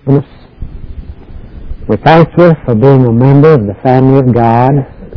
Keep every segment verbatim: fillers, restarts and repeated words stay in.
We thank you for being a member of the family of God.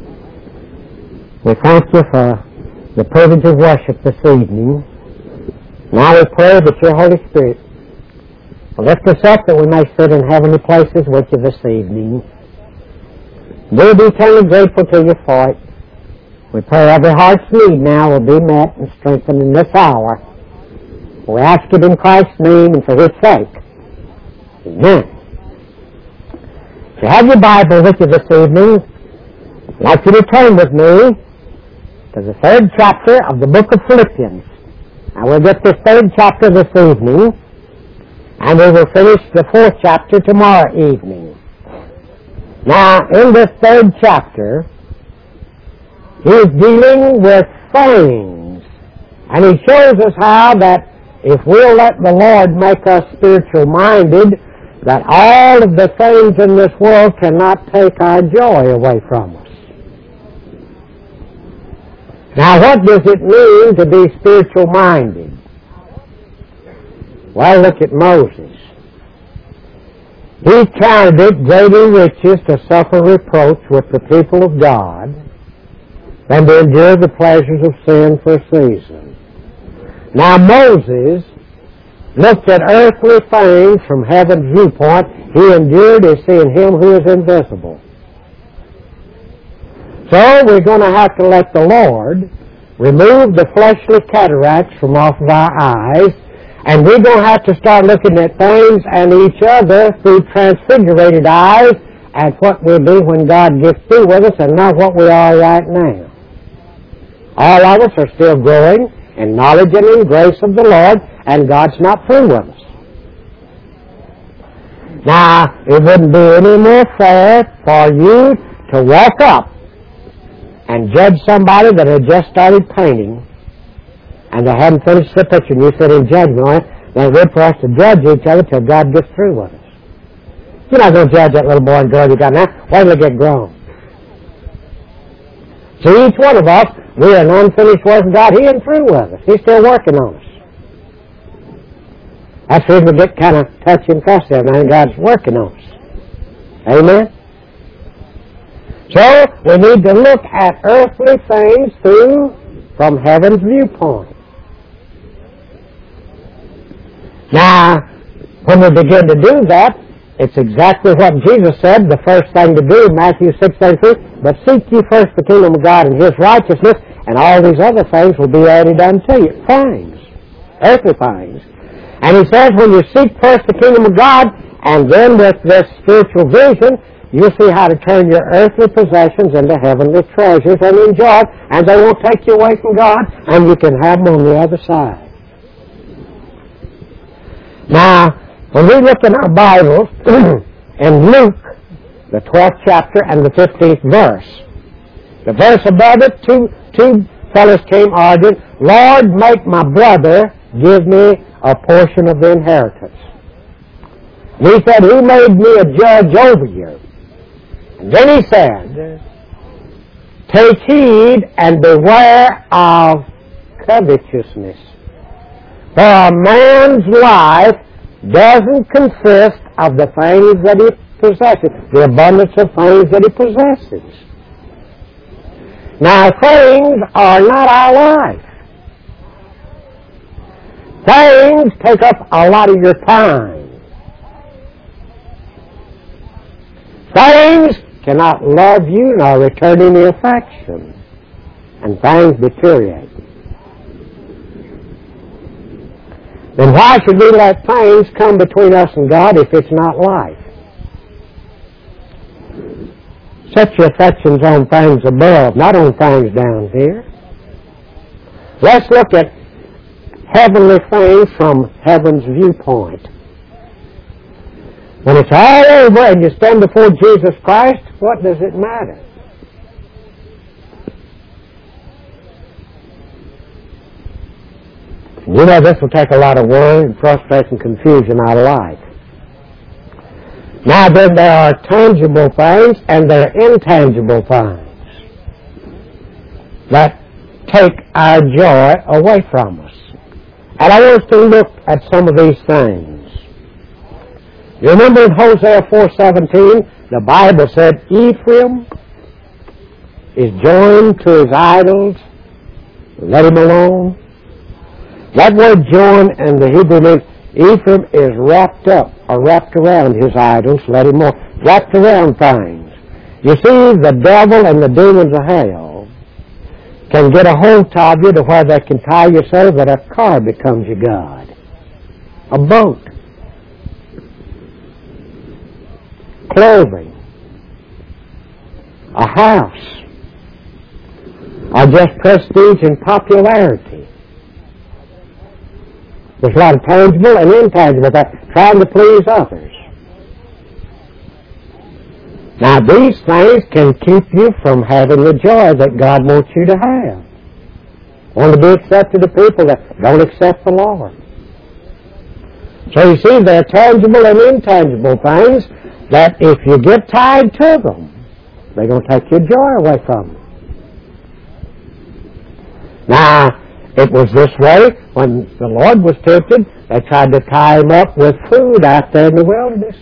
We thank you for the privilege of worship this evening. Now we pray that your Holy Spirit will lift us up that we may sit in heavenly places with you this evening. We'll be eternally grateful to you for it. We pray every heart's need now will be met and strengthened in this hour. We ask it in Christ's name and for His sake. Amen. If you have your Bible with you this evening, I'd like you to turn with me to the third chapter of the book of Philippians. Now we'll get this third chapter this evening, and we will finish the fourth chapter tomorrow evening. Now, in this third chapter, he is dealing with things, and he shows us how that if we'll let the Lord make us spiritual-minded, that all of the things in this world cannot take our joy away from us. Now, what does it mean to be spiritual-minded? Well, look at Moses. He counted it greater riches to suffer reproach with the people of God than to endure the pleasures of sin for a season. Now, Moses looked at earthly things from heaven's viewpoint. He endured as seeing Him who is invisible. So we're going to have to let the Lord remove the fleshly cataracts from off of our eyes, and we're going to have to start looking at things and each other through transfigurated eyes at what we'll be when God gets through with us and not what we are right now. All of us are still growing in knowledge and in grace of the Lord, and God's not through with us. Now, it wouldn't be any more fair for you to walk up and judge somebody that had just started painting and they hadn't finished the picture, and you sit in judgment on it. Then it's good for us to judge each other till God gets through with us. You're not going to judge that little boy and girl you got now. Wait till they get grown. So each one of us, we're an unfinished work of God. He ain't through with us. He's still working on us. That's the reason we get kind of touchy and fussy every now and God's working on us. Amen? So, we need to look at earthly things through, from heaven's viewpoint. Now, when we begin to do that, it's exactly what Jesus said, the first thing to do, Matthew six thirty-three, but seek ye first the kingdom of God and His righteousness, and all these other things will be added unto you. Things. Earthly things. And He says, when you seek first the kingdom of God, and then with this spiritual vision, you'll see how to turn your earthly possessions into heavenly treasures and enjoy it, and they won't take you away from God, and you can have them on the other side. Now, when we look in our Bibles, in Luke, the twelfth chapter and the fifteenth verse, the verse above it, two, two fellows came arguing, Lord, make my brother give me a portion of the inheritance. And he said, who made me a judge over you? And then he said, take heed and beware of covetousness. For a man's life doesn't consist of the things that he possesses, the abundance of things that he possesses. Now, things are not our life. Things take up a lot of your time. Things cannot love you nor return any affection. And things deteriorate. Then why should we let things come between us and God if it's not life? Set your affections on things above, not on things down here. Let's look at heavenly things from heaven's viewpoint. When it's all over and you stand before Jesus Christ, what does it matter? You know, this will take a lot of worry and frustration and confusion out of life. Now then, there are tangible things and there are intangible things that take our joy away from us. And I want us to look at some of these things. You remember in Hosea four seventeen, the Bible said, Ephraim is joined to his idols. Let him alone. That word join in the Hebrew means Ephraim is wrapped up or wrapped around his idols. Let him alone. Wrapped around things. You see, the devil and the demons of hell can get a hold of you to where they can tie you so that a car becomes your God. A boat. Clothing. A house. Or just prestige and popularity. There's a lot of tangible and intangible things, trying to please others. Now these things can keep you from having the joy that God wants you to have. Want to be accepted of people that don't accept the Lord. So you see, there are tangible and intangible things that if you get tied to them, they're going to take your joy away from you. Now, it was this way when the Lord was tempted. They tried to tie him up with food out there in the wilderness.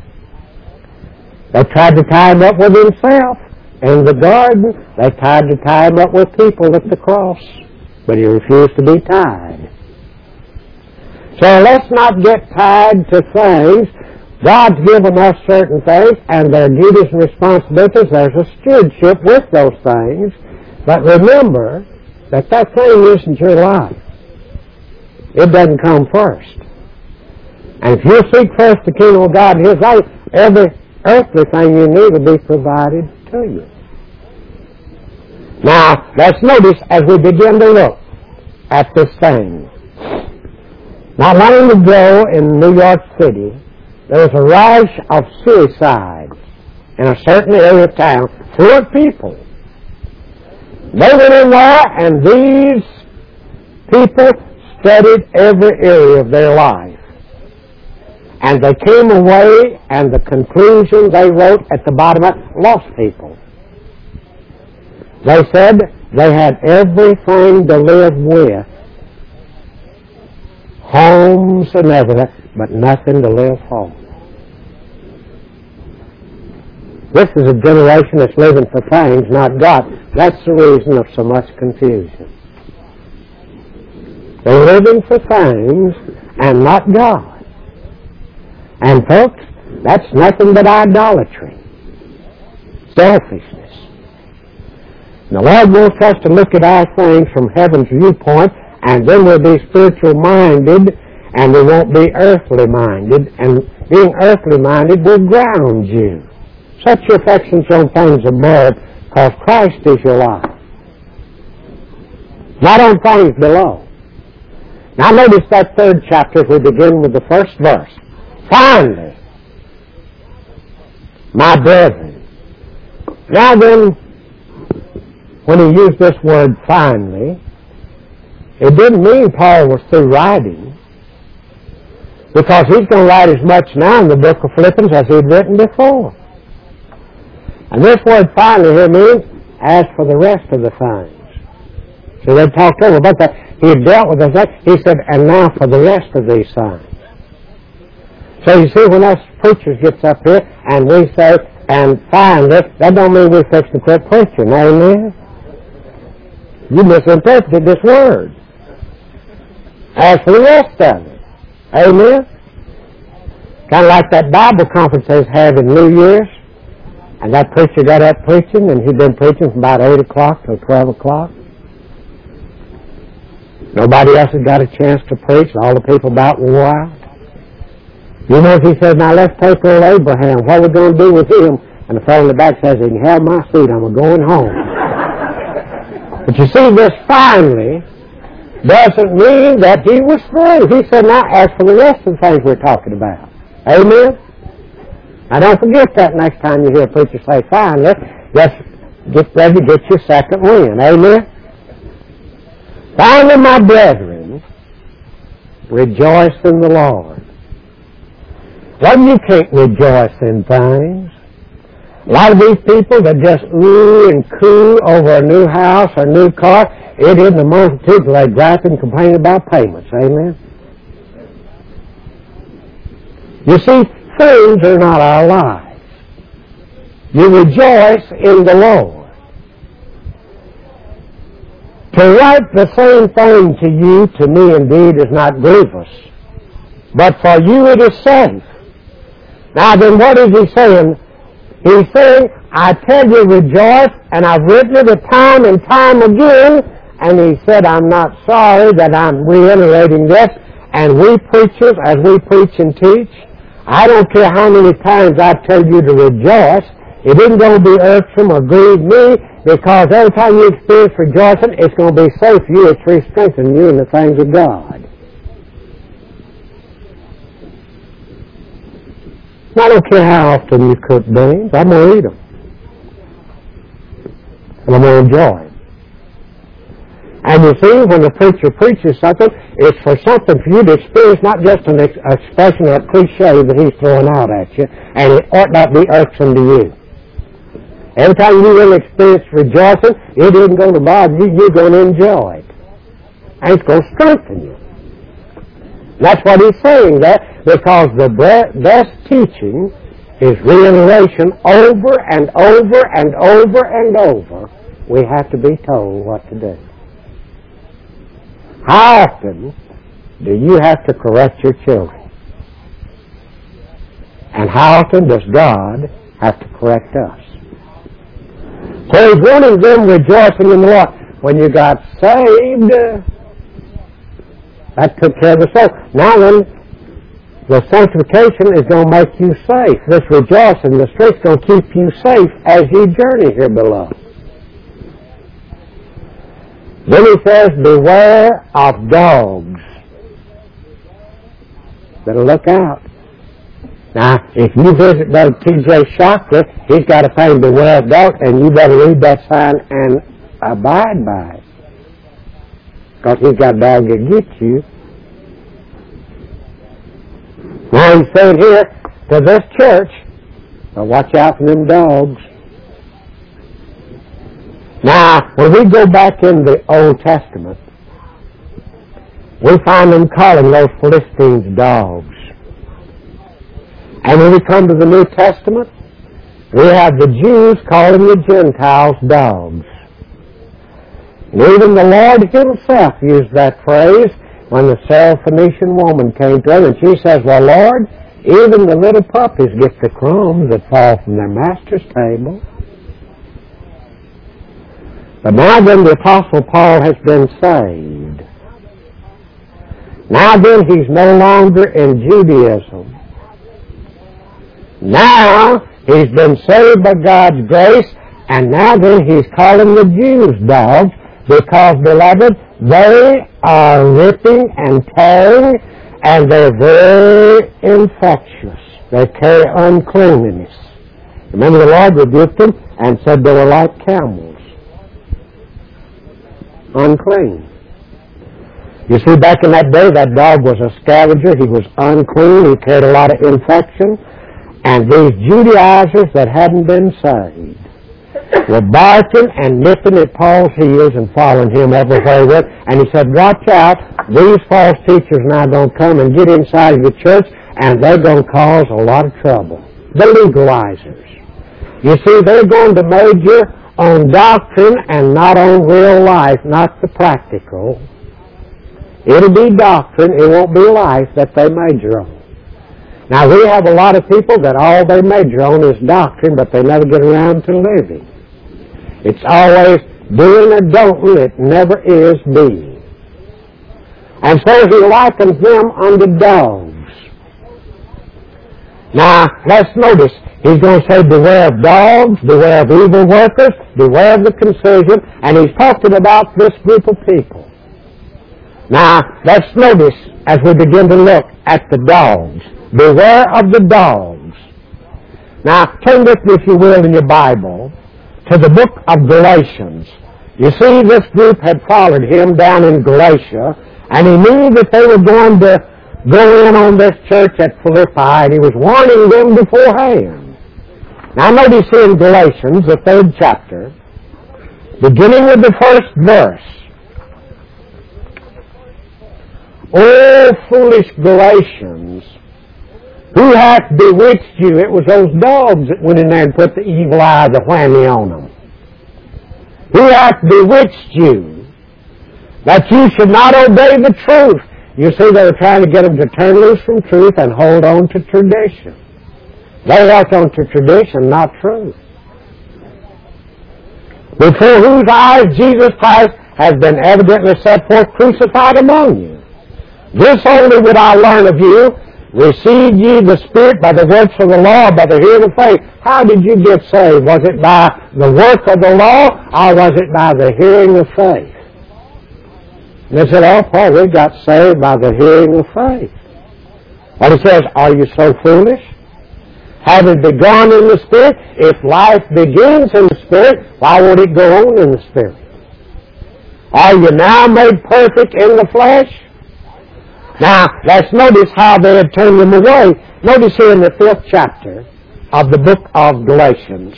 They tried to tie him up with himself in the garden. They tried to tie him up with people at the cross. But he refused to be tied. So let's not get tied to things. God's given us certain things, and their duties and responsibilities. There's a stewardship with those things. But remember that that thing isn't your life. It doesn't come first. And if you seek first the kingdom of God and His life, every earthly thing you need will be provided to you. Now, let's notice as we begin to look at this thing. Not long ago in New York City, there was a rush of suicides in a certain area of town full of people. They went in there, and these people studied every area of their life. And they came away, and the conclusion they wrote at the bottom of it, lost people. They said they had everything to live with, homes and everything, but nothing to live for. This is a generation that's living for things, not God. That's the reason of so much confusion. They're living for things and not God. And folks, that's nothing but idolatry. Selfishness. The Lord wants us to look at our things from heaven's viewpoint, and then we'll be spiritual minded, and we won't be earthly minded. And being earthly minded will ground you. Set your affections on things above, because Christ is your life. Not on things below. Now notice that third chapter as we begin with the first verse. Finally, my brethren. Now then, when he used this word finally, it didn't mean Paul was through writing, because he's going to write as much now in the book of Philippians as he'd written before. And this word finally here means as for the rest of the things. So they talked over about that. He had dealt with this. He said, and now for the rest of these things. So you see, when us preachers gets up here and we say, and finally, that don't mean we're fixing to quit preaching. Amen? You misinterpreted this word. As for the rest of it. Amen? Kind of like that Bible conference they have in New Year's. And that preacher got up preaching, and he'd been preaching from about eight o'clock till twelve o'clock. Nobody else had got a chance to preach, and all the people about wore out. You know, if he said, now let's take old Abraham, what are we going to do with him? And the fellow in the back says, he can have my seat, I'm going home. But you see, this finally doesn't mean that he was through. He said, now as for the rest of the things we're talking about. Amen? Now don't forget that next time you hear a preacher say finally, just get ready to get your second wind. Amen? Finally, my brethren, rejoice in the Lord. Well, you can't rejoice in things. A lot of these people that just ooh and coo over a new house or a new car, it isn't a multitude till they gripe and complain about payments. Amen? You see, things are not our lives. You rejoice in the Lord. To write the same thing to you, to me indeed, is not grievous, but for you it is safe. Now then, what is he saying? He's saying, I tell you, rejoice, and I've written it a time and time again, and he said, I'm not sorry that I'm reiterating this, and we preachers, as we preach and teach, I don't care how many times I tell you to rejoice, it isn't going to be irksome or grieve me, because every time you experience rejoicing, it's going to be safe for you. It's re-strengthening you in the things of God. I don't care how often you cook beans, I'm going to eat them. And I'm going to enjoy them. And you see, when the preacher preaches something, it's for something for you to experience, not just an ex- expression or a cliche that he's throwing out at you, and it ought not be irksome to you. Every time you really experience rejoicing, it isn't going to bother you, you're going to enjoy it. And it's going to strengthen you. That's what he's saying there, because the best teaching is reiteration over and over and over and over. We have to be told what to do. How often do you have to correct your children? And how often does God have to correct us? So he's wanting them rejoicing in the Lord. When you got saved, uh, that took care of the soul. Now then, the sanctification is going to make you safe. This rejoicing, the strength is going to keep you safe as you journey here below. Then he says, beware of dogs. Better look out. Now, if you visit Brother T J Shockler, he's got a thing, beware of dogs, and you better read that sign and abide by it. Because he's got a dog that gets you. Now he's saying here to this church, well, watch out for them dogs. Now, when we go back in the Old Testament, we find them calling those Philistines dogs. And when we come to the New Testament, we have the Jews calling the Gentiles dogs. And even the Lord himself used that phrase when the Syrophoenician woman came to him, and she says, well, Lord, even the little puppies get the crumbs that fall from their master's table. But now then the Apostle Paul has been saved. Now then he's no longer in Judaism. Now he's been saved by God's grace, and now then he's calling the Jews dogs, because, beloved, they are ripping and tearing, and they're very infectious. They carry uncleanliness. Remember, the Lord rebuked them and said they were like camels. Unclean. You see, back in that day, that dog was a scavenger. He was unclean. He carried a lot of infection. And these Judaizers that hadn't been saved were barking and nipping at Paul's heels and following him everywhere he went. And he said, watch out, these false teachers now going to come and get inside of the church, and they're going to cause a lot of trouble. The legalizers. You see, they're going to major on doctrine and not on real life, not the practical. It'll be doctrine, it won't be life that they major on. Now, we have a lot of people that all they major on is doctrine, but they never get around to living. It's always doing or don't, it never is being. And so he likens them unto dogs. Now, let's notice, he's going to say, beware of dogs, beware of evil workers, beware of the concision, and he's talking about this group of people. Now, let's notice, as we begin to look at the dogs, beware of the dogs. Now, turn with me, if you will, in your Bible, to the book of Galatians. You see, this group had followed him down in Galatia, and he knew that they were going to go in on this church at Philippi, and he was warning them beforehand. Now, notice in Galatians, the third chapter, beginning with the first verse. O foolish Galatians, Who hath bewitched you? It was those dogs that went in there and put the evil eye of the whammy on them. Who hath bewitched you that you should not obey the truth? You see, they were trying to get them to turn loose from truth and hold on to tradition. They held on to tradition, not truth. Before whose eyes Jesus Christ has been evidently set forth crucified among you. This only would I learn of you. Received ye the Spirit by the works of the law, by the hearing of faith. How did you get saved? Was it by the work of the law, or was it by the hearing of faith? And they said, oh, Paul, we got saved by the hearing of faith. Well, he says, are you so foolish? Having begun in the Spirit, if life begins in the Spirit, why won't it go on in the Spirit? Are you now made perfect in the flesh? Now, let's notice how they had turned them away. Notice here in the fifth chapter of the book of Galatians,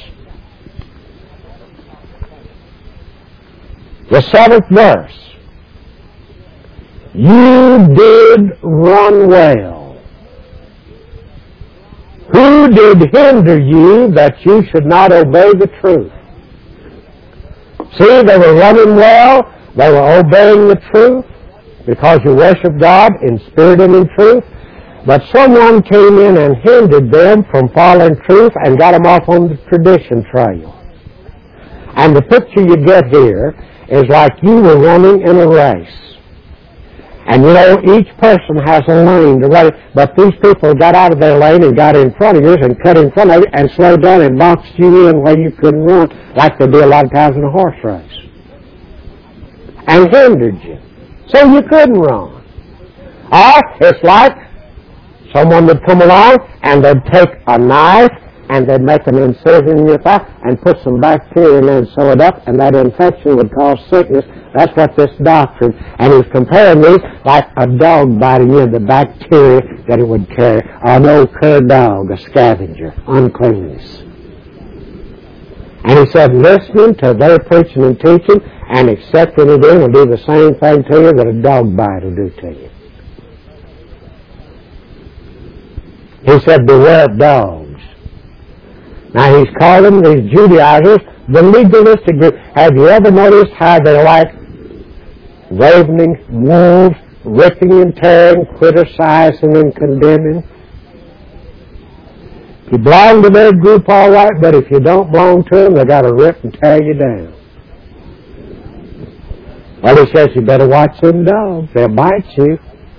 the seventh verse. You did run well. Who did hinder you that you should not obey the truth? See, they were running well. They were obeying the truth because you worship God in spirit and in truth. But someone came in and hindered them from following truth and got them off on the tradition trail. And the picture you get here is like you were running in a race. And you know, each person has a lane to run, but these people got out of their lane and got in front of yours and cut in front of you and slowed down and boxed you in where you couldn't run, like they do a lot of times in a horse race. And hindered you. So you couldn't run. Or it's like someone would come along and they'd take a knife and they'd make an incision in your thigh and put some bacteria in there and sew it up, and that infection would cause sickness. That's what this doctrine, and he's comparing these like a dog biting you, the bacteria that it would carry, or an old cur dog, a scavenger, uncleanness. And he said, listening to their preaching and teaching and accepting it in will do the same thing to you that a dog bite will do to you. He said, beware of dogs. Now he's calling these Judaizers the legalistic group. Have you ever noticed how they're like ravening wolves, ripping and tearing, criticizing and condemning? You belong to their group all right, but if you don't belong to them, they got to rip and tear you down. Well, he says you better watch them dogs. They'll bite you.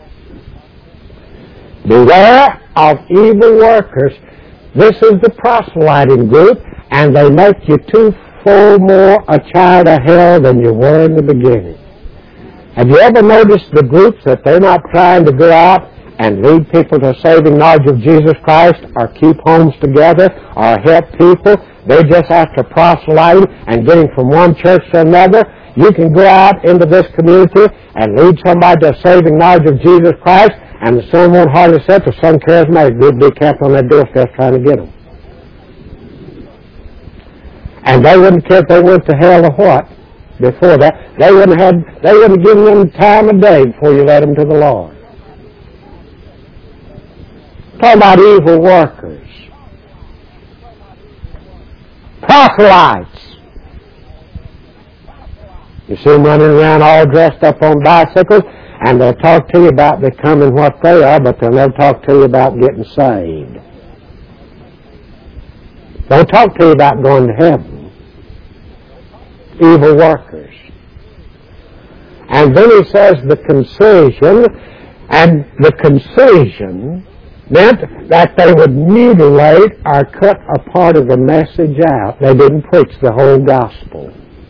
Beware of evil workers. This is the proselyting group, and they make you two full more a child of hell than you were in the beginning. Have you ever noticed the groups that they're not trying to go out and lead people to saving knowledge of Jesus Christ, or keep homes together, or help people? They're just after proselyting and getting from one church to another. You can go out into this community and lead somebody to saving knowledge of Jesus Christ, and the sun won't hardly set till some charismatic group be kept on their doorstep trying to get them. And they wouldn't care if they went to hell or what before that. They wouldn't have, they wouldn't have given them time of day before you led them to the Lord. Talk about evil workers. Proselytes. You see them running around all dressed up on bicycles, and they'll talk to you about becoming what they are, but they'll never talk to you about getting saved. They'll talk to you about going to heaven. Evil workers. And then he says the concision, and the concision meant that they would mutilate or cut a part of the message out. They didn't preach the whole gospel.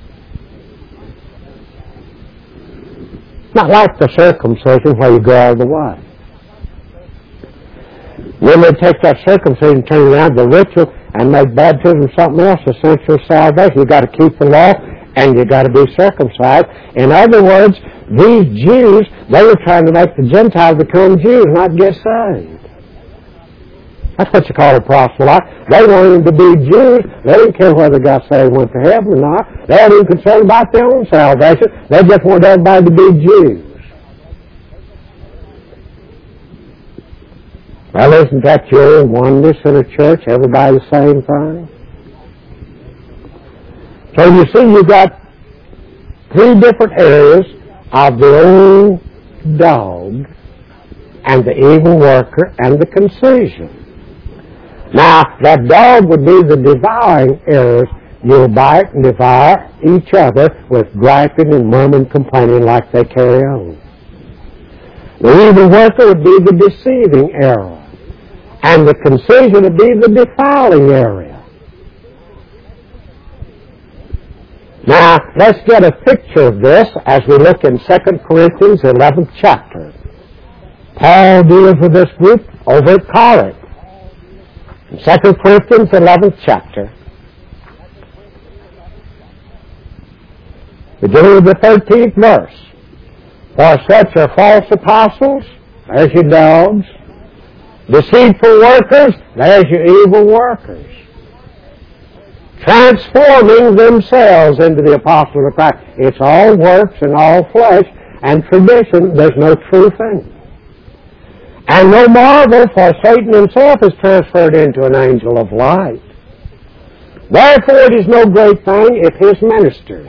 Not like the circumcision where you go all the way. When they take that circumcision and turn around the ritual and make baptism something else, essential salvation. You've got to keep the law and you've got to be circumcised. In other words, these Jews, they were trying to make the Gentiles become Jews, not get saved. That's what you call a proselyte. They wanted to be Jews. They didn't care whether they got saved, went to heaven or not. They weren't even concerned about their own salvation. They just wanted everybody to be Jews. Well, isn't that your oneness in a church? Everybody the same thing? So you see, you've got three different areas of the old dog and the evil worker and the concision. Now, that dog would be the devouring errors. You'll bite and devour each other with griping and murmuring, complaining like they carry on. The evil worker would be the deceiving error, and the concision would be the defiling area. Now, let's get a picture of this as we look in Second Corinthians, eleventh chapter. Paul deals with this group over at Corinth. In Second Corinthians, eleventh chapter, beginning with the thirteenth verse. For such are false apostles, there's your dogs. Deceitful workers, there's your evil workers. Transforming themselves into the apostles of Christ. It's all works and all flesh and tradition. There's no truth in it. And no marvel, for Satan himself is transferred into an angel of light. Therefore it is no great thing if his ministers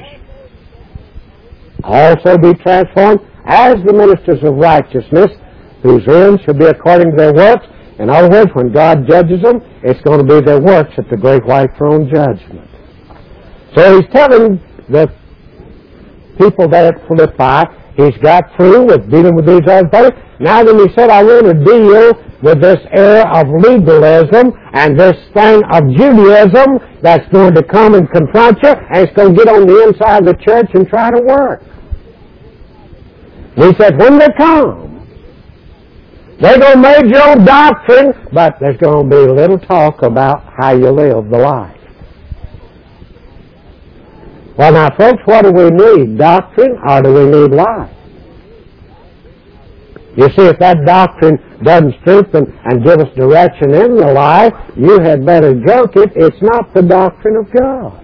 also be transformed as the ministers of righteousness, whose end shall be according to their works. In other words, when God judges them, it's going to be their works at the great white throne judgment. So he's telling the people there at Philippi, he's got through with dealing with these other things. Now then he said, I want to deal with this era of legalism and this thing of Judaism that's going to come and confront you, and it's going to get on the inside of the church and try to work. And he said, when they come, they're going to major on doctrine, but there's going to be little talk about how you live the life. Well, now, folks, what do we need? Doctrine, or do we need life? You see, if that doctrine doesn't strengthen and give us direction in the life, you had better joke it. It's not the doctrine of God.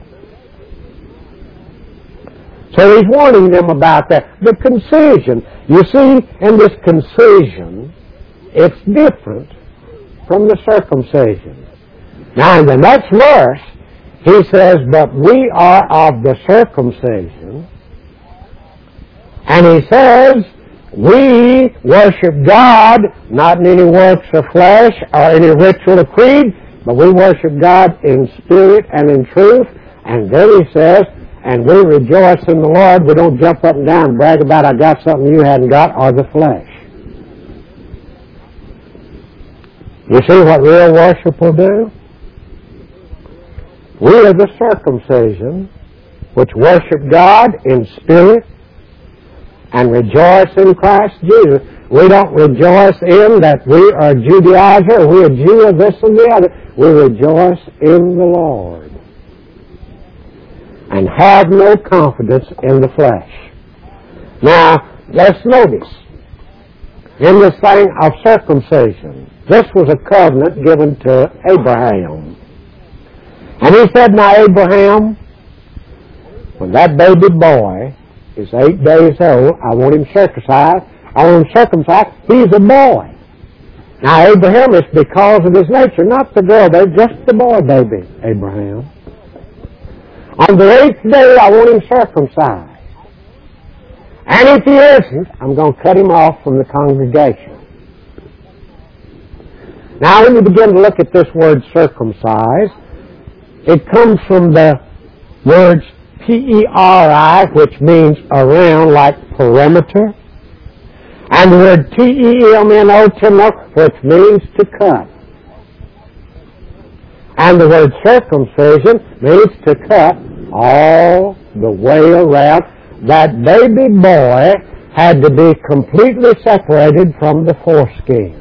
So he's warning them about that. The concision. You see, in this concision, it's different from the circumcision. Now, in the next verse, he says, but we are of the circumcision. And he says, we worship God, not in any works of flesh or any ritual of creed, but we worship God in spirit and in truth. And then he says, and we rejoice in the Lord. We don't jump up and down and brag about I got something you hadn't got, or the flesh. You see what real worship will do? We are the circumcision which worship God in spirit and rejoice in Christ Jesus. We don't rejoice in that we are Judaizer, we're a Jew of this and the other. We rejoice in the Lord and have no confidence in the flesh. Now, let's notice, in this thing of circumcision, this was a covenant given to Abraham. And he said, now Abraham, when that baby boy is eight days old, I want him circumcised. I want him circumcised. He's a boy. Now Abraham is because of his nature, not the girl baby, just the boy baby, Abraham. On the eighth day, I want him circumcised. And if he isn't, I'm going to cut him off from the congregation. Now, when you begin to look at this word circumcised, it comes from the words P E R I, which means around, like perimeter, and the word T E M N O, which means to cut. And the word circumcision means to cut all the way around. That baby boy had to be completely separated from the foreskin.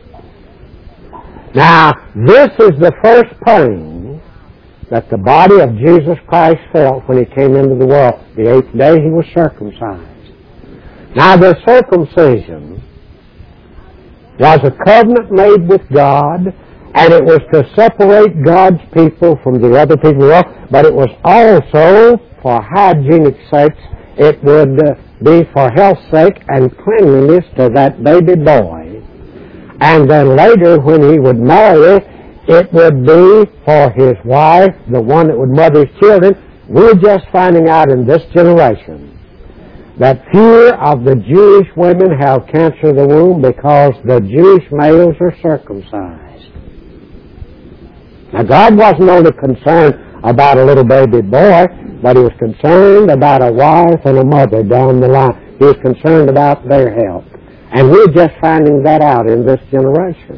Now, this is the first pain that the body of Jesus Christ felt when he came into the world. The eighth day he was circumcised. Now, the circumcision was a covenant made with God, and it was to separate God's people from the other people, but it was also for hygienic sakes. It would uh, be for health's sake and cleanliness to that baby boy. And then later, when he would marry, it would be for his wife, the one that would mother his children. We're just finding out in this generation that fewer of the Jewish women have cancer of the womb because the Jewish males are circumcised. Now, God wasn't only concerned about a little baby boy, but he was concerned about a wife and a mother down the line. He was concerned about their health. And we're just finding that out in this generation.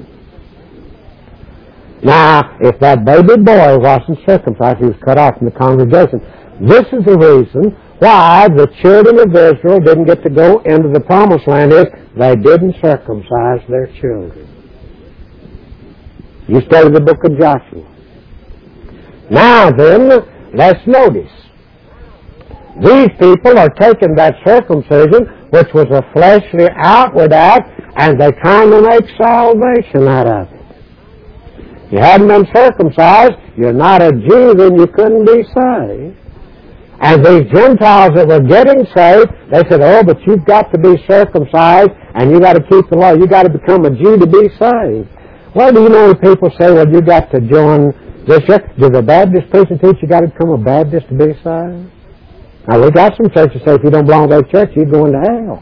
Now, if that baby boy wasn't circumcised, he was cut off from the congregation. This is the reason why the children of Israel didn't get to go into the promised land, is they didn't circumcise their children. You study the book of Joshua. Now then, let's notice. These people are taking that circumcision, which was a fleshly outward act, and they're trying to make salvation out of it. You hadn't been circumcised, you're not a Jew, then you couldn't be saved. And these Gentiles that were getting saved, they said, oh, but you've got to be circumcised, and you've got to keep the law. You've got to become a Jew to be saved. Well, do you know when people say, well, you've got to join this church? Do the Baptist preachers teach you got to become a Baptist to be saved? Now, we got some churches say if you don't belong to that church, you're going to hell.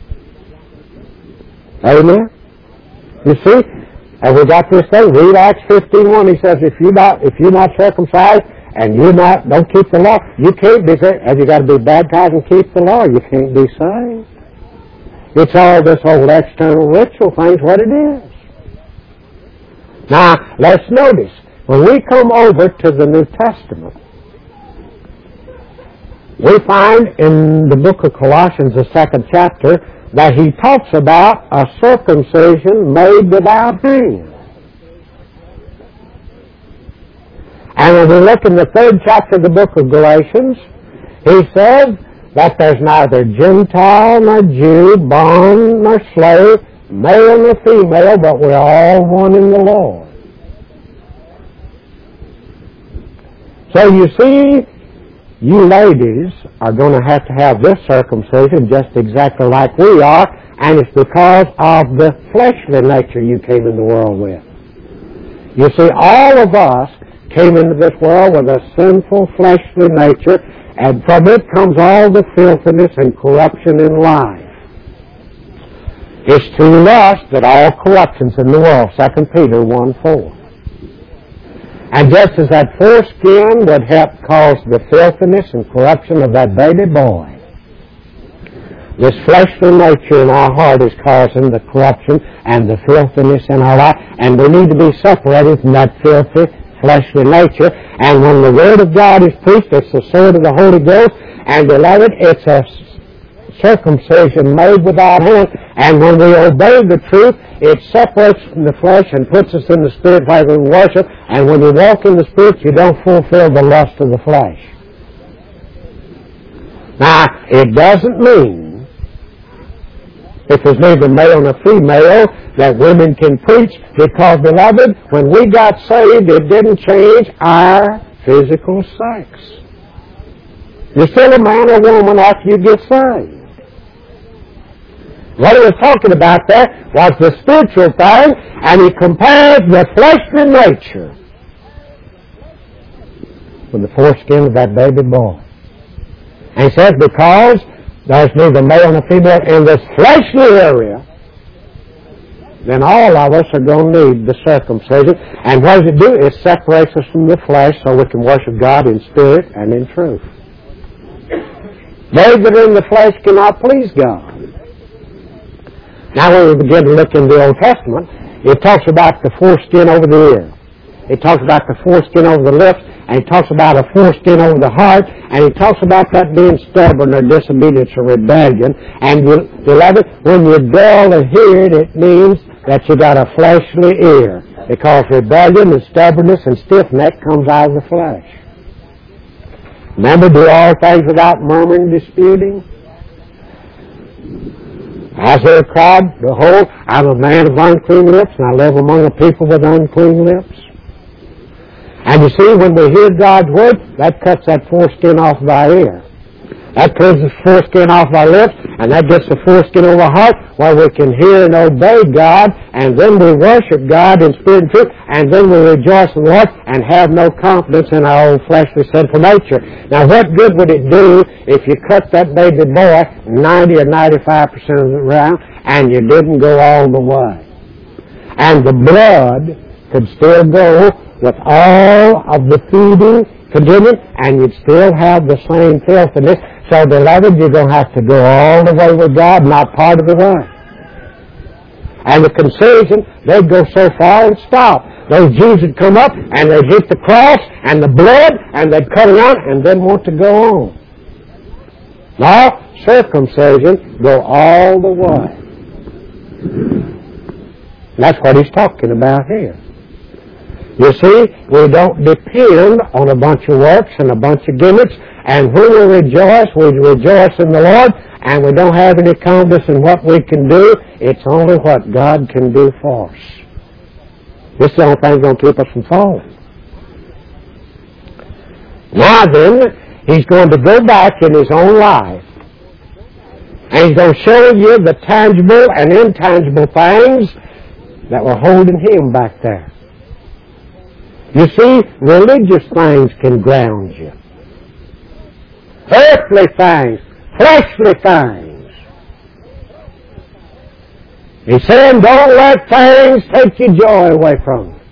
Amen? You see? And we got this thing. Read Acts fifteen one. He says, if you're not, if you're not circumcised and you're not, don't keep the law, you can't be saved. And you got to be baptized and keep the law. You can't be saved. It's all this whole external ritual thing's what it is. Now, let's notice, when we come over to the New Testament, we find in the book of Colossians, the second chapter, that he talks about a circumcision made without hands. And when we look in the third chapter of the book of Galatians, he says that there's neither Gentile nor Jew, bond nor slave, male nor female, but we're all one in the Lord. So you see, you ladies are going to have to have this circumcision just exactly like we are, and it's because of the fleshly nature you came in the world with. You see, all of us came into this world with a sinful fleshly nature, and from it comes all the filthiness and corruption in life. It's through lust that all corruption's in the world, Second Peter one four. And just as that foreskin would help cause the filthiness and corruption of that baby boy, this fleshly nature in our heart is causing the corruption and the filthiness in our life, and we need to be separated from that filthy, fleshly nature. And when the Word of God is preached, it's the sword of the Holy Ghost, and beloved, it's a circumcision made without hands, and when we obey the truth, it separates from the flesh and puts us in the Spirit like we worship, and when you walk in the Spirit, you don't fulfill the lust of the flesh. Now, it doesn't mean, if there's neither male nor female, that women can preach, because, beloved, when we got saved, it didn't change our physical sex. You're still a man or woman after you get saved. What he was talking about there was the spiritual thing, and he compares the fleshly nature with the foreskin of that baby boy. And he says, because there's neither male nor female in this fleshly area, then all of us are going to need the circumcision. And what does it do? It separates us from the flesh so we can worship God in spirit and in truth. They that are in the flesh cannot please God. Now when we begin to look in the Old Testament, it talks about the foreskin over the ear. It talks about the foreskin over the lips, and it talks about a foreskin over the heart, and it talks about that being stubborn or disobedience or rebellion. And beloved, when you're dull of hearing, it means that you got a fleshly ear, because rebellion and stubbornness and stiff neck comes out of the flesh. Remember, do all things without murmuring, disputing. Isaiah cried, behold, I'm a man of unclean lips, and I live among a people with unclean lips. And you see, when we hear God's word, that cuts that foreskin off of our ear. That pulls the foreskin off our lips, and that gets the foreskin over our heart, where we can hear and obey God, and then we worship God in spirit and truth, and then we rejoice in the Lord and have no confidence in our own fleshly sinful nature. Now, what good would it do if you cut that baby boy ninety or ninety-five percent of the round, and you didn't go all the way? And the blood could still go with all of the feeding continuing, and you'd still have the same filthiness. So, beloved, you're going to have to go all the way with God, not part of the way. And the concision, they'd go so far and stop. Those Jews would come up, and they'd hit the cross and the blood, and they'd cut around, and then want to go on. Now, circumcision, go all the way. That's what he's talking about here. You see, we don't depend on a bunch of works and a bunch of gimmicks, and when we rejoice, we rejoice in the Lord, and we don't have any confidence in what we can do. It's only what God can do for us. This is the only thing that's going to keep us from falling. Now then, he's going to go back in his own life, and he's going to show you the tangible and intangible things that were holding him back there. You see, religious things can ground you. Earthly things, fleshly things. He's saying, don't let things take your joy away from you.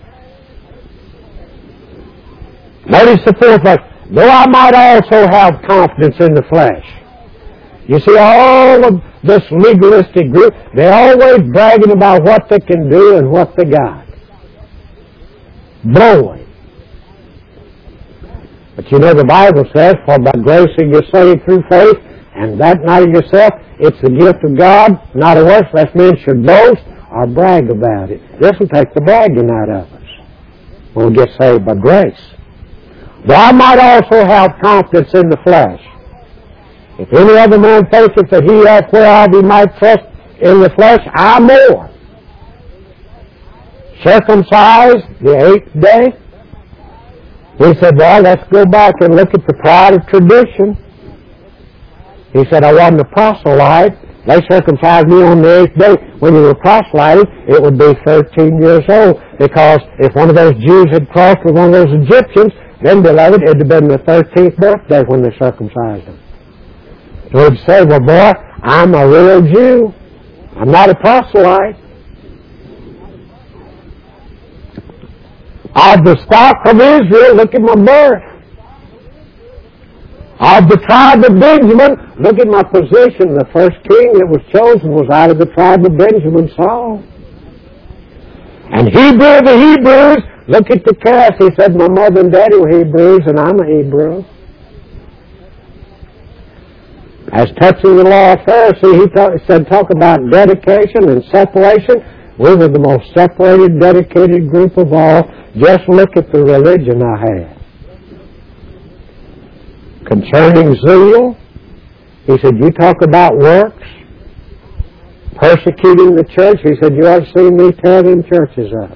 Notice the fourth verse. Though I might also have confidence in the flesh. You see, all of this legalistic group, they're always bragging about what they can do and what they got. Blowing. But you know the Bible says, for by grace are you saved through faith, and that not of yourself, it's the gift of God, not of works, lest men should boast or brag about it. This will take the bragging out of us when we get saved by grace. Though I might also have confidence in the flesh. If any other man thinketh that he hath whereof he might trust in the flesh, I more. Circumcised the eighth day. He said, well, let's go back and look at the pride of tradition. He said, I wasn't a proselyte. They circumcised me on the eighth day. When you were proselyted, it would be thirteen years old, because if one of those Jews had crossed with one of those Egyptians, then, beloved, it would have been the thirteenth birthday when they circumcised him. So he'd say, well, boy, I'm a real Jew. I'm not a proselyte. Of the stock of Israel, look at my birth. Of the tribe of Benjamin, look at my position. The first king that was chosen was out of the tribe of Benjamin, Saul. And Hebrew of the Hebrews, look at the cast. He said, my mother and daddy were Hebrews, and I'm a Hebrew. As touching the law of Pharisee, he, talk, he said, talk about dedication and separation. We were the most separated, dedicated group of all. Just look at the religion I had. Concerning zeal, he said, you talk about works, persecuting the church. He said, you ought to see me tear them churches up.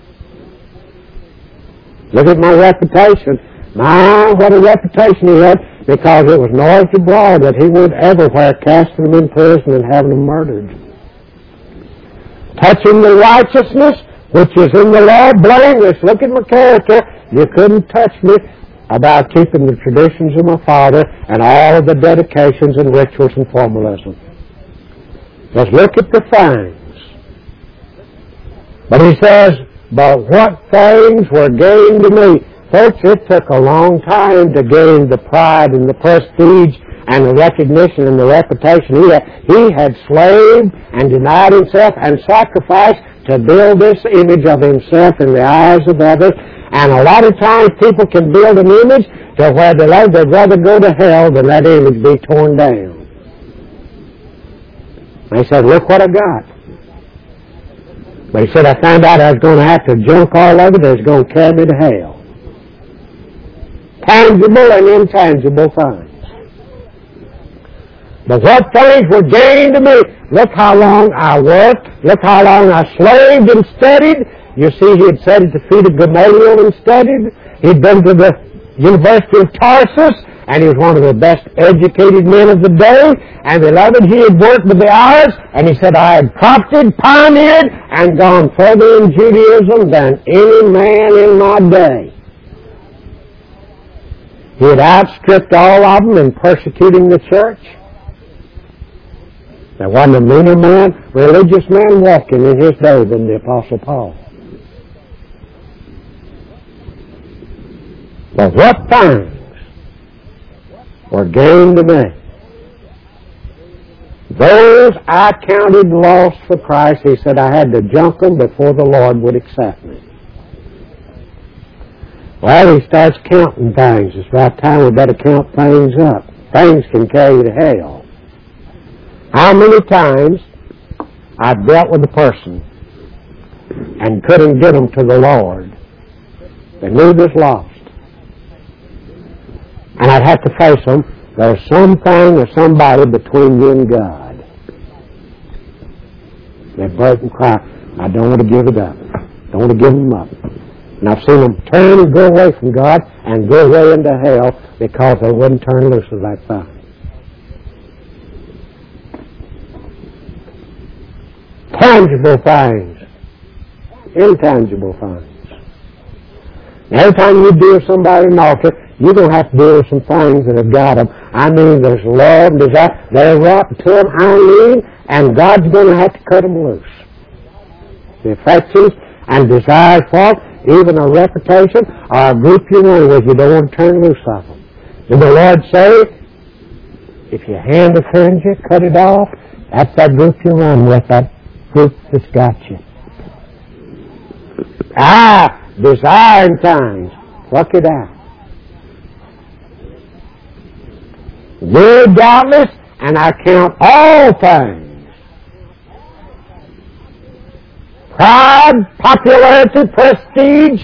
Look at my reputation. My, what a reputation he had, because it was noised abroad that he went everywhere, casting them in prison and having them murdered. Touching the righteousness which is in the law, blameless. Look at my character. You couldn't touch me about keeping the traditions of my father and all of the dedications and rituals and formalism. Just look at the things. But he says, but what things were gained to me? Folks, it took a long time to gain the pride and the prestige and the recognition and the reputation he had. He had slaved and denied himself and sacrificed to build this image of himself in the eyes of others. And a lot of times people can build an image to where they like, they'd rather go to hell than that image be torn down. They said, look what I got. But he said, I found out I was going to have to junk all of it. It was going to carry me to hell. Tangible and intangible things. But what things were gained to me? Look how long I worked. Look how long I slaved and studied. You see, he had sat at the feet of Gamaliel and studied. He'd been to the University of Tarsus, and he was one of the best educated men of the day. And beloved, he had worked with the hours, and he said, I had prompted, pioneered, and gone further in Judaism than any man in my day. He had outstripped all of them in persecuting the church. There wasn't a meaner man, religious man walking in his day than the Apostle Paul. But what things were gained to me? Those I counted lost for Christ. He said I had to junk them before the Lord would accept me. Well, he starts counting things. It's about time we better count things up. Things can carry you to hell. How many times I've dealt with a person and couldn't get them to the Lord. They knew this lost. And I'd have to face them. There's something or somebody between you and God. They break and cry, I don't want to give it up. Don't want to give them up. And I've seen them turn and go away from God and go away into hell because they wouldn't turn loose of that thing. Tangible things. Intangible things. And every time you deal with somebody in an altar, you're going to have to deal with some things that have got them. I mean, there's love and desire. They're rotten to them, I mean, and God's going to have to cut them loose. The affections and desires for it, even a reputation or a group you run with, you don't want to turn loose of them. Did the Lord say, if your hand offends you, cut it off? That's that group you run with, that group that's got you. Ah, desiring things, pluck it out. We're doubtless, and I count all things. Pride, popularity, prestige,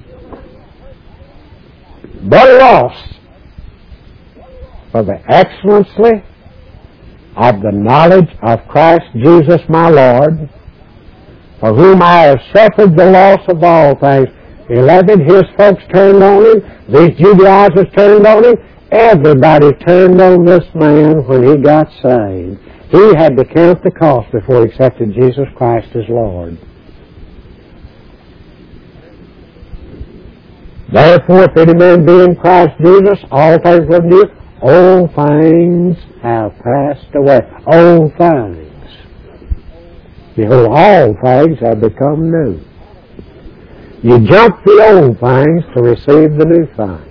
but loss for the excellency of the knowledge of Christ Jesus my Lord, for whom I have suffered the loss of all things. Beloved, his folks turned on him. These Judaizers turned on him. Everybody turned on this man when he got saved. He had to count the cost before he accepted Jesus Christ as Lord. Therefore, if any man be in Christ Jesus, all things are new. Old things have passed away. Old things. Behold, all things have become new. You jump the old things to receive the new things.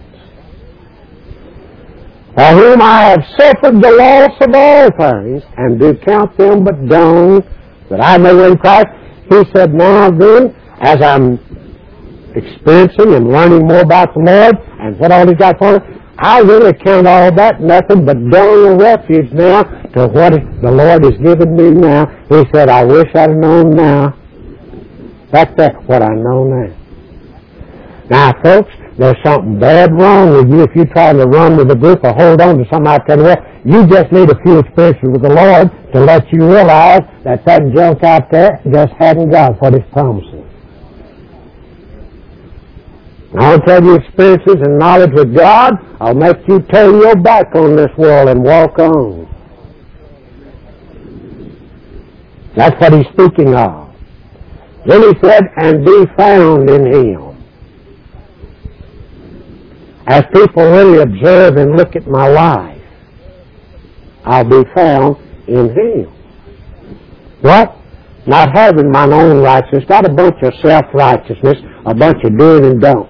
For whom I have suffered the loss of all things, and do count them but dung, that I may win Christ. He said, now then, as I'm experiencing and learning more about the Lord and what all He's got for us, I really count all that nothing but dung and refuge now to what the Lord has given me now. He said, I wish I'd have known now. That's that, what I know now. Now, folks, there's something bad wrong with you if you're trying to run with a group or hold on to something out there. Well, you just need a few experiences with the Lord to let you realize that that junk out there just hadn't got what it's promising. I'll tell you experiences and knowledge with God. I'll make you turn your back on this world and walk on. That's what he's speaking of. Then he said, and be found in Him. As people really observe and look at my life, I'll be found in Him. What? Not having my own righteousness, not a bunch of self-righteousness, a bunch of doing and don't.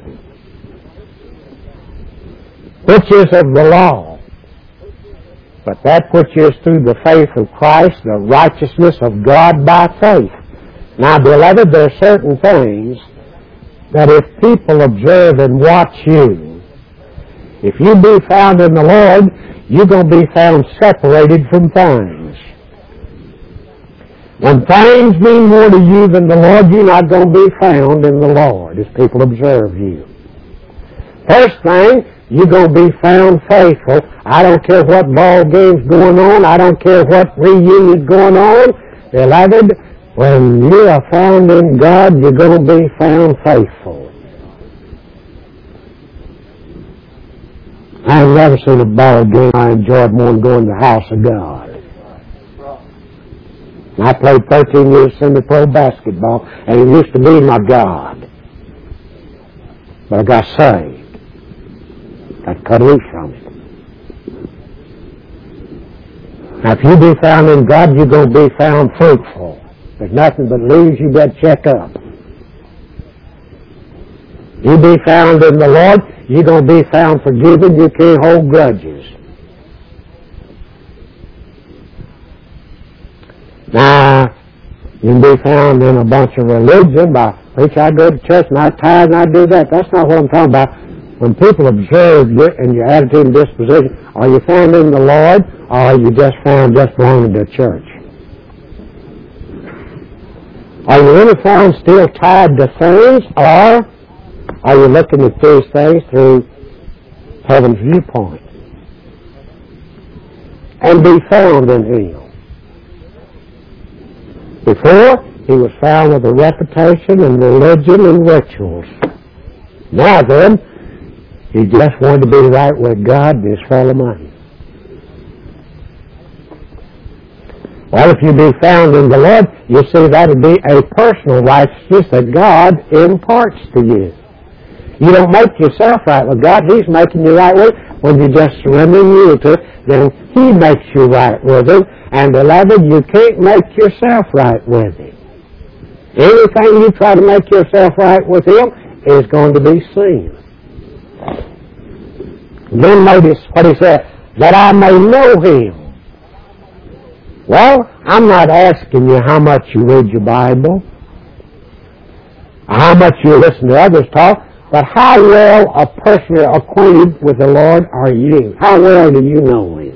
Which is of the law, but that which is through the faith of Christ, the righteousness of God by faith. Now, beloved, there are certain things that if people observe and watch you, if you be found in the Lord, you're going to be found separated from things. When things mean more to you than the Lord, you're not going to be found in the Lord as people observe you. First thing, you're going to be found faithful. I don't care what ball game's going on. I don't care what reunion's going on. Beloved, when you are found in God, you're going to be found faithful. I've never seen a ball game I enjoyed more than going to the house of God. And I played thirteen years semi-pro basketball, and it used to be my God. But I got saved. Got cut loose from it. Now, if you be found in God, you're going to be found fruitful. There's nothing but leaves you better check up. You be found in the Lord, you're going to be found forgiven. You can't hold grudges. Now, you can be found in a bunch of religion by, preach, I go to church and I tithe and I do that. That's not what I'm talking about. When people observe you and your attitude and disposition, are you found in the Lord, or are you just found just belonging to a church? Are you really found still tied to things, or are you looking at these things through heaven's viewpoint? And be found in Him. Before, he was found with a reputation and religion and rituals. Now then, he just wanted to be right with God and his fellow man. Well, if you be found in the Lord, you see that would be a personal righteousness that God imparts to you. You don't make yourself right with God. He's making you right with Him. When you just surrender you to it, then He makes you right with Him. And beloved, you can't make yourself right with Him. Anything you try to make yourself right with Him is going to be sin. Then notice what he said, that I may know Him. Well, I'm not asking you how much you read your Bible, or how much you listen to others talk, but how well a person is acquainted with the Lord are you? How well do you know Him?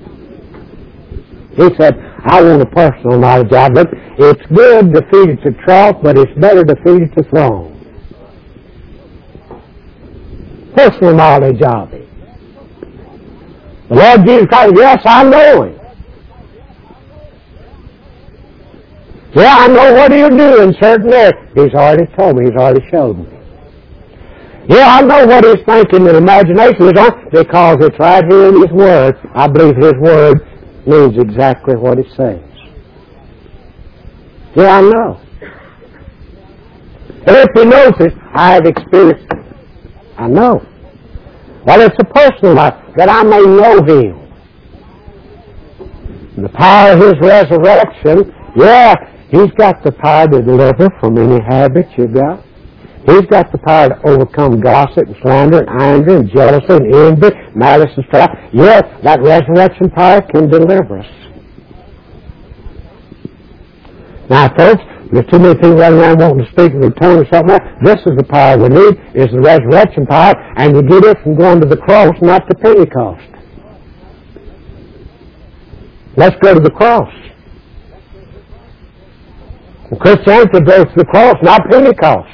He said, I want a personal knowledge of it. It's good to feed it to trough, but it's better to feed it to throne. Personal knowledge of it. The Lord Jesus Christ, yes, I know Him. Yeah, I know what He'll do in certain areas. He's already told me. He's already showed me. Yeah, I know what He's thinking and imagination is on because it's right here in His Word. I believe His Word means exactly what it says. Yeah, I know. And if He knows it, I have experienced it. I know. Well, it's a personal life, that I may know Him. And the power of His resurrection, yeah, He's got the power to deliver from any habit you've got. He's got the power to overcome gossip and slander and anger and jealousy and envy, malice and strife. Yes, that resurrection power can deliver us. Now, folks, there's too many people running around wanting to speak in their tongue or something like that. This is the power we need, is the resurrection power, and you get it from going to the cross, not to Pentecost. Let's go to the cross. And Christianity goes to the cross, not Pentecost.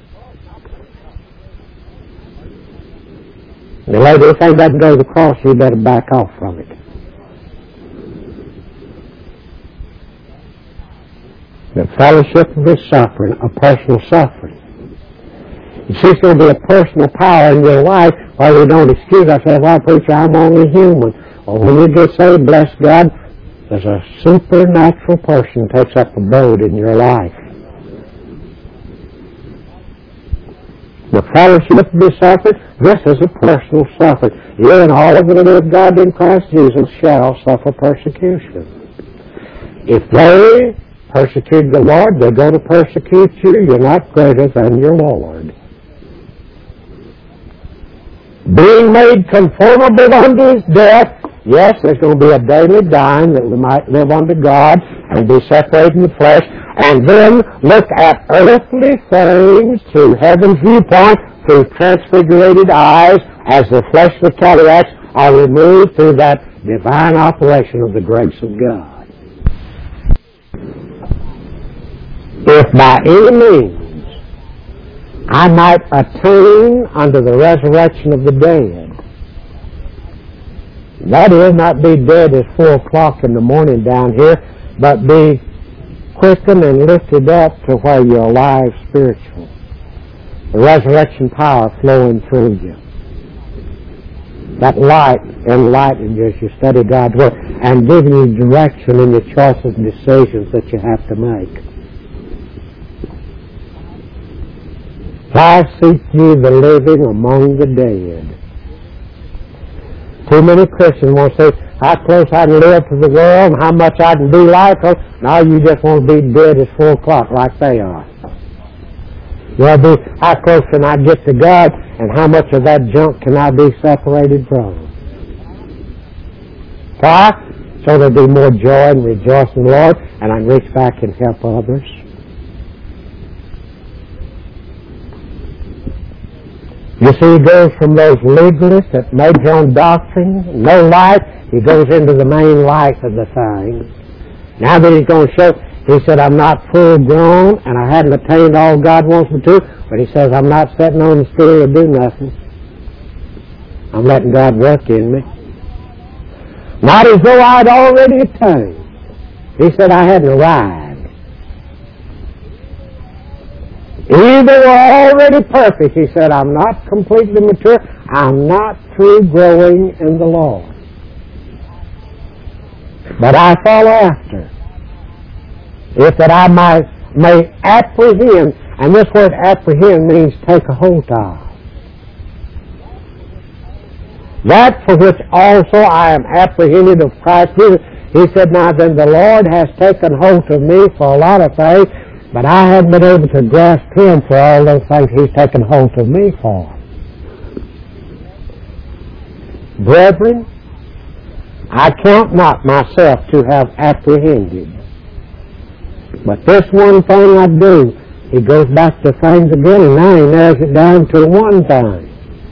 And the lady, if anything doesn't go to the cross, you better back off from it. The fellowship of His suffering, a personal suffering. You see, it's going to be a personal power in your life, while you don't excuse. I say, well, preacher, I'm only human. Well, when you get saved, bless God, there's a supernatural person takes up abode in your life. The fellowship of His suffering, this is a personal suffering. You and all of the living God in Christ Jesus shall suffer persecution. If they persecute the Lord, they're going to persecute you. You're not greater than your Lord. Being made conformable unto His death, yes, there's going to be a daily dying that we might live unto God and be separated from the flesh, and then look at earthly things through heaven's viewpoint, through transfigurated eyes, as the fleshly cataracts are removed through that divine operation of the grace of God. If by any means I might attain unto the resurrection of the dead, that is, not be dead at four o'clock in the morning down here, but be quickened and lifted up to where you're alive spiritually. The resurrection power flowing through you. that light enlightening you as you study God's Word and giving you direction in the choices and decisions that you have to make. Why seek ye the living among the dead? Too many Christians want to say how close I can live to the world and how much I can be like them. Now you just want to be dead as four o'clock like they are. You want to be, how close can I get to God and how much of that junk can I be separated from? Why? So there'll be more joy and rejoice in the Lord and I can reach back and help others. You see, he goes from those legalists that made their own doctrine, no life, he goes into the main life of the thing. Now that he's going to show, he said, I'm not full grown and I hadn't attained all God wants me to, but he says, I'm not sitting on the stool to do nothing. I'm letting God work in me. Not as though I'd already attained. He said, I hadn't arrived. Either we're already perfect. He said, I'm not completely mature. I'm not through growing in the Lord. But I follow after. If that I might may apprehend, and this word apprehend means take a hold of. That for which also I am apprehended of Christ Jesus. He said, now then the Lord has taken hold of me for a lot of things, but I haven't been able to grasp Him for all those things He's taken hold of me for. Brethren, I count not myself to have apprehended. But this one thing I do, he goes back to things again, and now he narrows it down to one thing.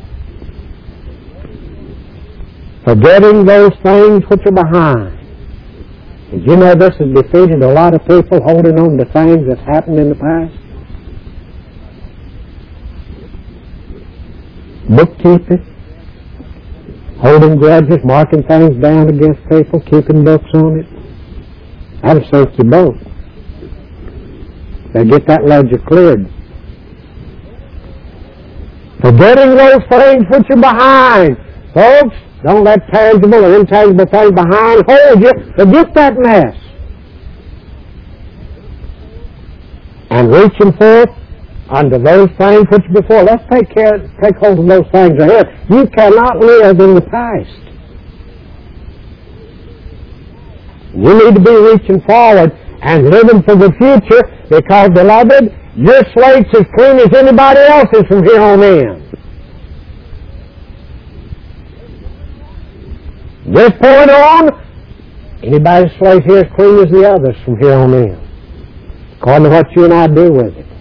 Forgetting those things which are behind. Did you know this has defeated a lot of people holding on to things that's happened in the past? Bookkeeping, holding grudges, marking things down against people, keeping books on it. That'll sink your boat. They'll get that ledger cleared. Forgetting those things which are behind. Folks, don't let tangible or intangible things behind hold you. Forget that mess. And reaching forth unto those things which are before. Let's take care, take hold of those things ahead. You cannot live in the past. You need to be reaching forward and living for the future because, beloved, your slate's as clean as anybody else's from here on in. This point on, anybody's slate here is clean as the others from here on in, according to what you and I do with it.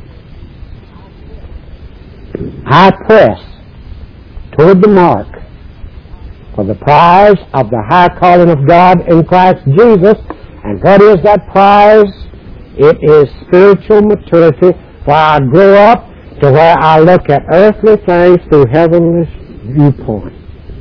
I press toward the mark for the prize of the high calling of God in Christ Jesus. And what is that prize? It is spiritual maturity, where I grow up to where I look at earthly things through heavenly viewpoint.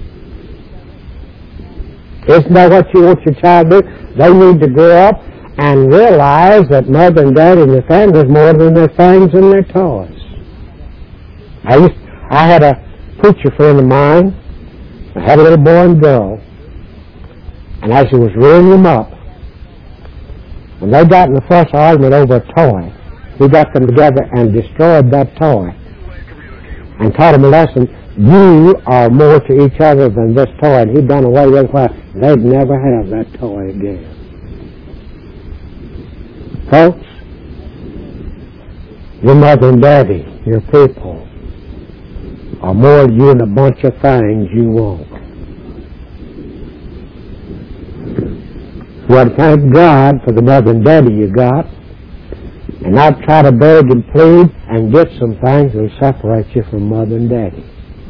Isn't that what you want your child to do? They need to grow up and realize that mother and dad and their family is more than their things and their toys. I used, I had a preacher friend of mine. I had a little boy and girl, and as he was rearing them up, when they got in the first argument over a toy, he got them together and destroyed that toy and taught them a lesson. You are more to each other than this toy. And he'd done away with it. They'd never have that toy again. Folks, your mother and daddy, your people, are more to you than a bunch of things you want. You ought to thank God for the mother and daddy you got, and not try to beg and plead and get some things that will separate you from mother and daddy.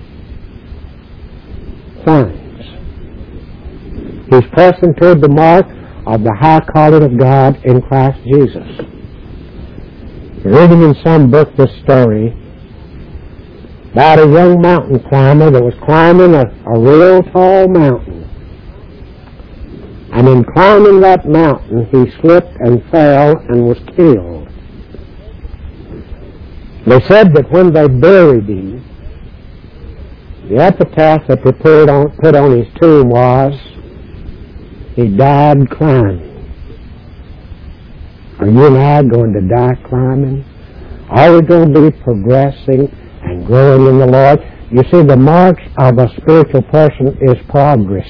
Things. He's pressing toward the mark of the high calling of God in Christ Jesus. Reading in some book this story about a young mountain climber that was climbing a, a real tall mountain. And in climbing that mountain, he slipped and fell and was killed. They said that when they buried him, The epitaph that they put on, put on his tomb was, he died climbing. Are you and I going to die climbing? Are we going to be progressing and growing in the Lord? You see, the marks of a spiritual person is progress.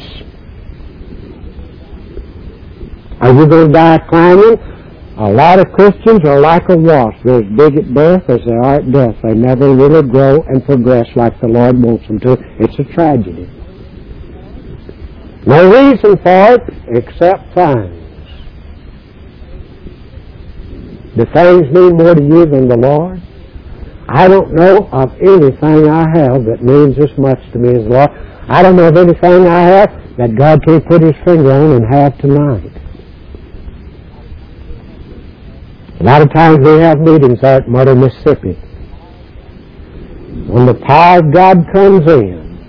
Are you going to die climbing? A lot of Christians are like a wasp. They're as big at birth as they are at death. They never really grow and progress like the Lord wants them to. It's a tragedy. No reason for it except things. Do things mean more to you than the Lord? I don't know of anything I have that means as much to me as the Lord. I don't know of anything I have that God can't put His finger on and have tonight. A lot of times we have meetings out at Murder, Mississippi. When the power of God comes in,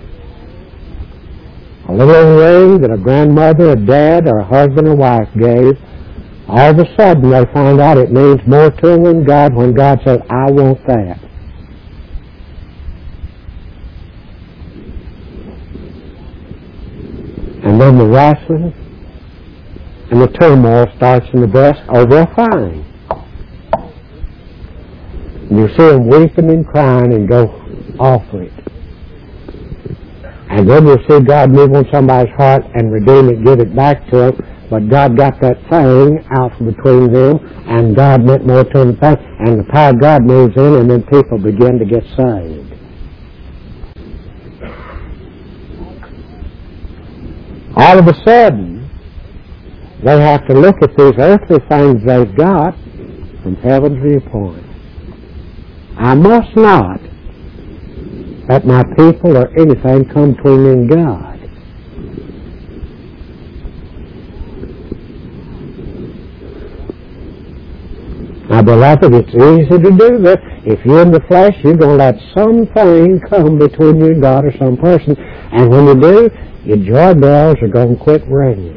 a little ring that a grandmother, a dad, or a husband or wife gave, all of a sudden they find out it means more to them than God when God says, I want that. And then the wrestling and the turmoil starts in the breast over a fine. And you see them weeping and crying and go off for it. And then you see God move on somebody's heart and redeem it, give it back to them. But God got that thing out from between them, and God meant more to them than thing. And the power of God moves in, and then people begin to get saved. All of a sudden, they have to look at these earthly things they've got from heaven's viewpoint. I must not let my people or anything come between me and God. Now, beloved, it's easy to do this. If you're in the flesh, you're going to let something come between you and God or some person. And when you do, your joy bells are going to quit ringing.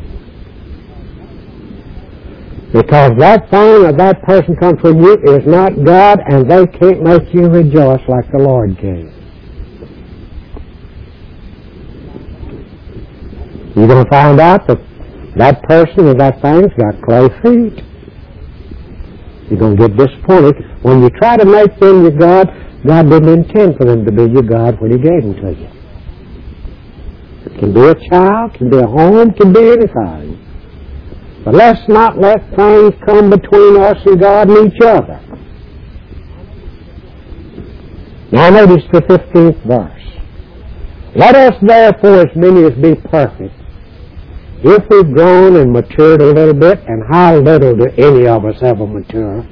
Because that thing or that person comes from you is not God, and they can't make you rejoice like the Lord can. You're going to find out that that person or that thing's got clay feet. You're going to get disappointed. When you try to make them your God, God didn't intend for them to be your God when He gave them to you. It can be a child, can be a home, can be anything. But let's not let things come between us and God and each other. Now notice the fifteenth verse. Let us therefore, as many as be perfect, if we've grown and matured a little bit, and how little do any of us ever mature?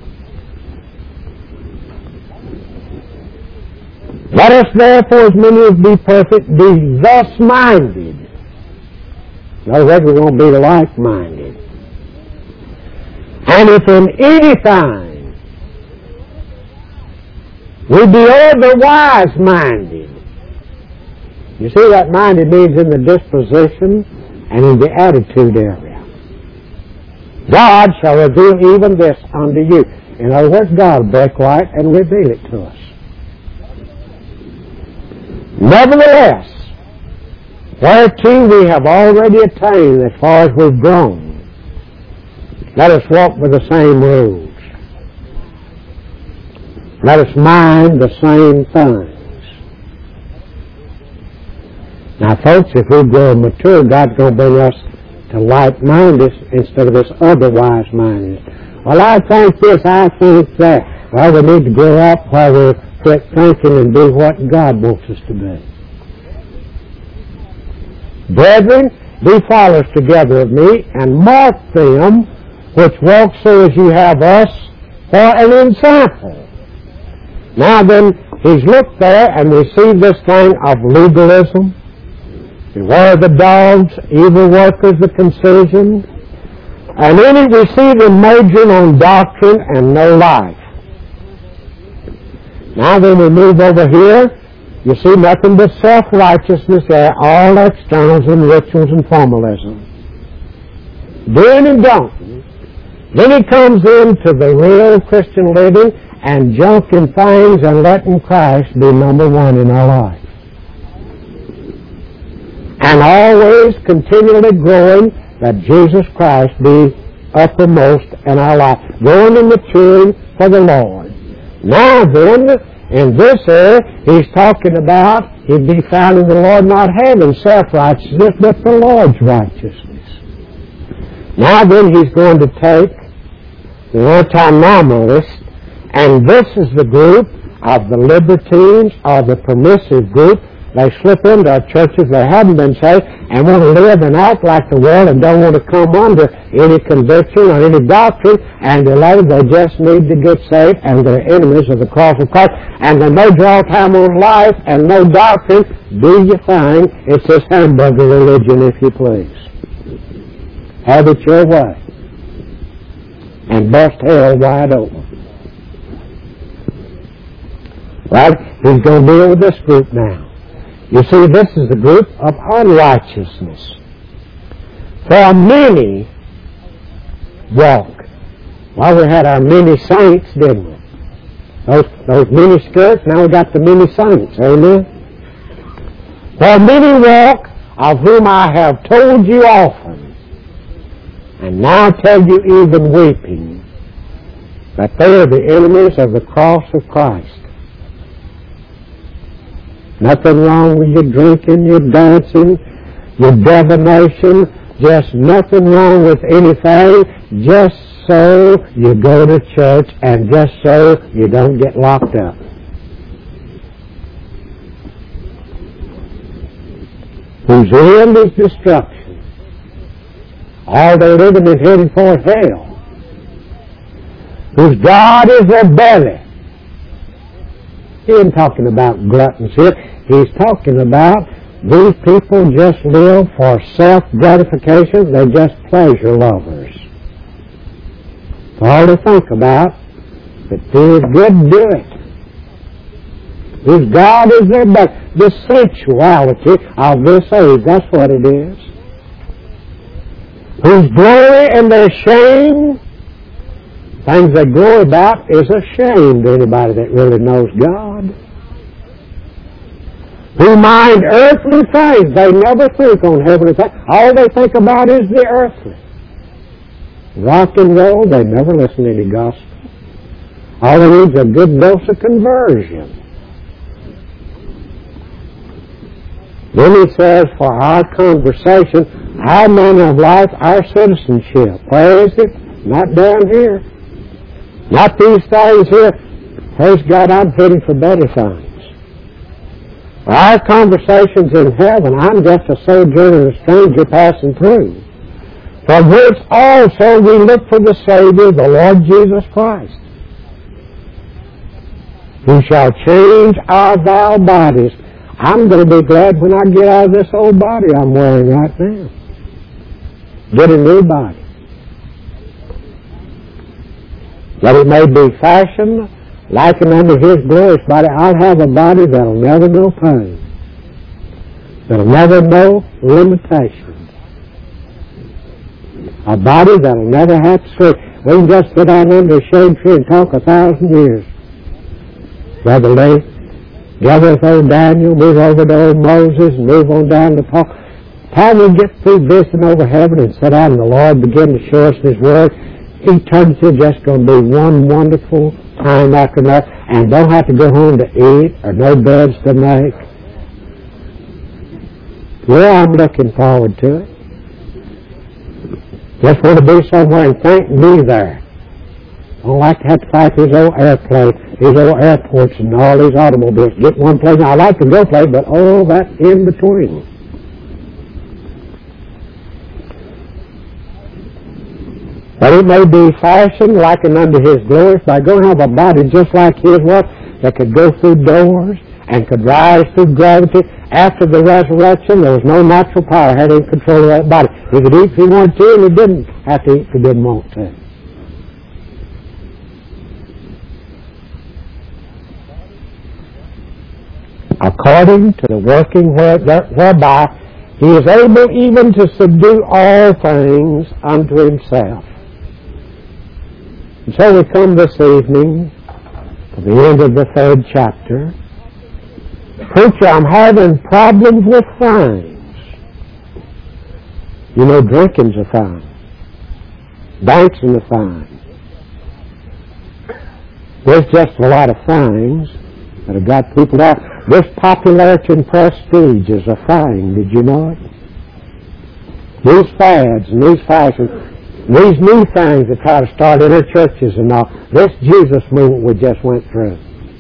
Let us therefore, as many as be perfect, be thus minded. In other words, we're going to be like-minded. And if in anything we be otherwise minded. You see, that minded means in the disposition and in the attitude area. God shall reveal even this unto you. In other words, God will break light and reveal it to us. Nevertheless, whereto we have already attained as far as we've grown, let us walk with the same rules. Let us mind the same things. Now, folks, if we grow and mature, God's going to bring us to like-mindedness instead of this otherwise-mindedness. Well, I think this, I think that. Well, we need to grow up where we quit thinking and do what God wants us to be. Brethren, be followers together of me, and mark them which walk so as you have us for an example. Now then, he's looked there and received this thing of legalism. Beware the dogs, evil workers of concision. And then he received a majoring on doctrine and no life. Now then we move over here. You see nothing but self-righteousness there, all externals and rituals and formalism. Doing and don't. Then he comes into the real Christian living and junking things and letting Christ be number one in our life. and always continually growing, that Jesus Christ be uppermost in our life, growing and maturing for the Lord. Now then, in this earth, he's talking about he'd be found in the Lord not having self-righteousness, but the Lord's righteousness. Now then, he's going to take the anti-nominalist, and this is the group of the libertines or the permissive group. They slip into our churches, they haven't been saved, and want to live and act like the world and don't want to come under any conviction or any doctrine, and later they just need to get saved, and they're enemies of the cross of Christ, and they may draw time on life and no doctrine. Do you find it's this hamburger religion, if you please? Have it your way and bust hell wide open. Right? He's going to deal with this group now. You see, this is the group of unrighteousness. For many walk. Well, we had our many saints, didn't we? Those, those many skirts, now we got the many saints. Amen? For many walk, of whom I have told you often, and now tell you even weeping, that they are the enemies of the cross of Christ. Nothing wrong with your drinking, your dancing, your divination, just nothing wrong with anything, just so you go to church and just so you don't get locked up. Whose end is destruction. All they're living is heading for hell. Whose God is their belly. He isn't talking about gluttons here. He's talking about these people just live for self-gratification. They're just pleasure lovers. That's all they think about. If it feels good, do it. His God is their belly. The sensuality of this age, that's what it is. Whose glory and their shame, things they glory about, is a shame to anybody that really knows God. Who mind earthly things. They never think on heavenly things. All they think about is the earthly. Rock and roll, they never listen to any gospel. All they need is a good dose of conversion. Then he says, for our conversation, our manner of life, our citizenship. Where is it? Not down here. Not these things here. Praise God, I'm heading for better things. For our conversations in heaven, I'm just a sojourner, a stranger passing through. From which also we look for the Savior, the Lord Jesus Christ, who shall change our vile bodies. I'm going to be glad when I get out of this old body I'm wearing right now. Get a new body. That it may be fashioned likened unto His glorious body. I'll have a body that'll never know pain. That'll never know limitations. A body that'll never have to sleep. We can just sit down under a shade tree and talk a thousand years. Brother Lee, gather with old Daniel, move over to old Moses, and move on down to Paul. Time we get through visiting over heaven and sit down and the Lord begin to show us His Word, eternity is just going to be one wonderful time after another, and don't have to go home to eat or no beds to make. Well, I'm looking forward to it. Just want to be somewhere and thank me there. I don't like to have to fight these old airplanes, these old airports and all these automobiles. Get one place, I like to go place, but all that in between. But it may be fashioned likened unto His glory. If I go and have a body just like His was, that could go through doors and could rise through gravity. After the resurrection, there was no natural power had any control of that body. He could eat if he wanted to, and he didn't have to eat if he didn't want to. According to the working where, whereby He is able even to subdue all things unto Himself. And so we come this evening to the end of the third chapter. Preacher, I'm having problems with things. You know, drinking's a fine. Dancing a fine. There's just a lot of things that have got people out. This popularity and prestige is a thing. Did you know it? These fads and these fashions, these new things that try to start in our churches and all, this Jesus movement we just went through.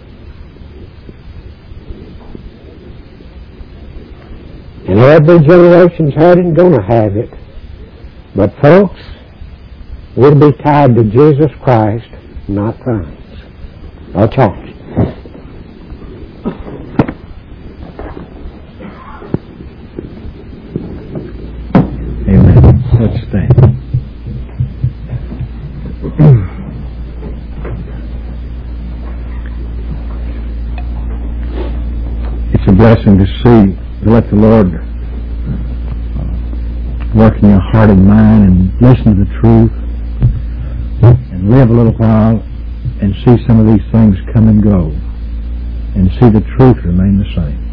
And every generation's had it and going to have it. But folks, we'll be tied to Jesus Christ, not things. Okay. Amen. Let's stand. It's a blessing to see, to let the Lord work in your heart and mind and listen to the truth and live a little while and see some of these things come and go and see the truth remain the same.